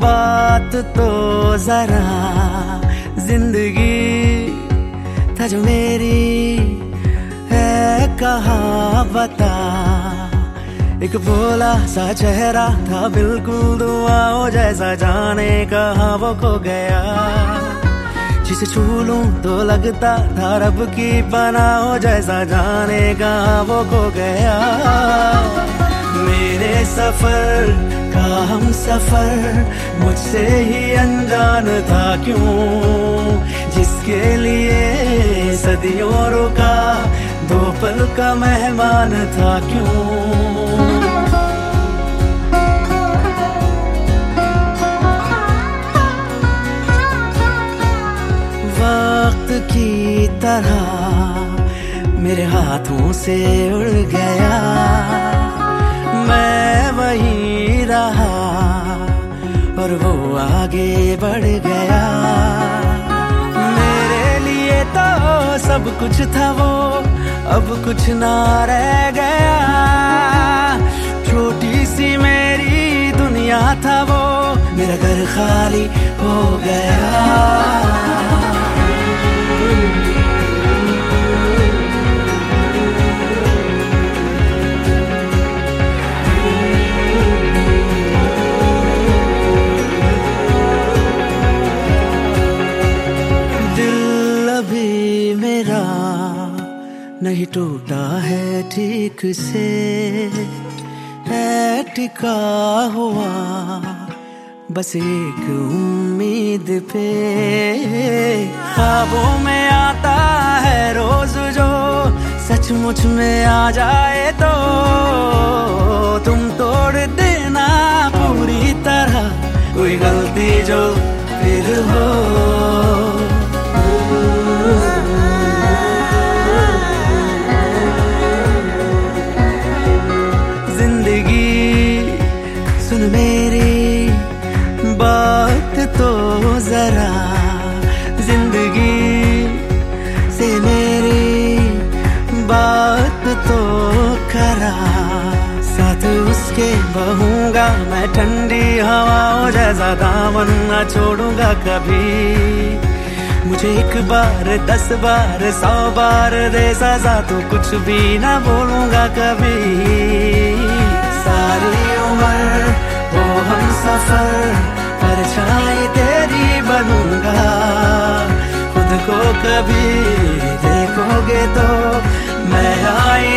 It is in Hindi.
बात तो जरा, जिंदगी था जो मेरी है कहाँ बता। एक भोला सा चेहरा था बिल्कुल दुआओं जैसा, जाने कहाँ वो खो गया। जिसे छू लूं तो लगता था रब की पनाह हो जैसा, जाने कहाँ वो खो गया। मेरे सफर का हम सफर मुझसे ही अनजान था क्यों, जिसके लिए सदियों रुका दो पल का मेहमान था क्यों। वक्त की तरह मेरे हाथों से उड़ गया, मैं वहीं रहा और वो आगे बढ़ गया। मेरे लिए तो सब कुछ था वो, अब कुछ ना रह गया। छोटी सी मेरी दुनिया था वो, मेरा घर खाली हो गया। नहीं टूटा है ठीक से, है टिका हुआ बस एक उम्मीद पे। ख्वाबों में आता है रोज जो सचमुच में आ जाए तो, तुम तोड़ देना पूरी तरह कोई गलती जो फिर हो। सुन मेरी बात तो जरा, जिंदगी से मेरी बात तो करा। साथ उसके बहूंगा मैं ठंडी हवाओं जैसा, दामन न छोड़ूंगा कभी। मुझे एक बार 10 बार 100 बार दे सजा तो कुछ भी ना बोलूंगा कभी। सारी उम्र वो हम सफर परछाई तेरी बनूंगा। खुद को कभी देखोगे तो मैं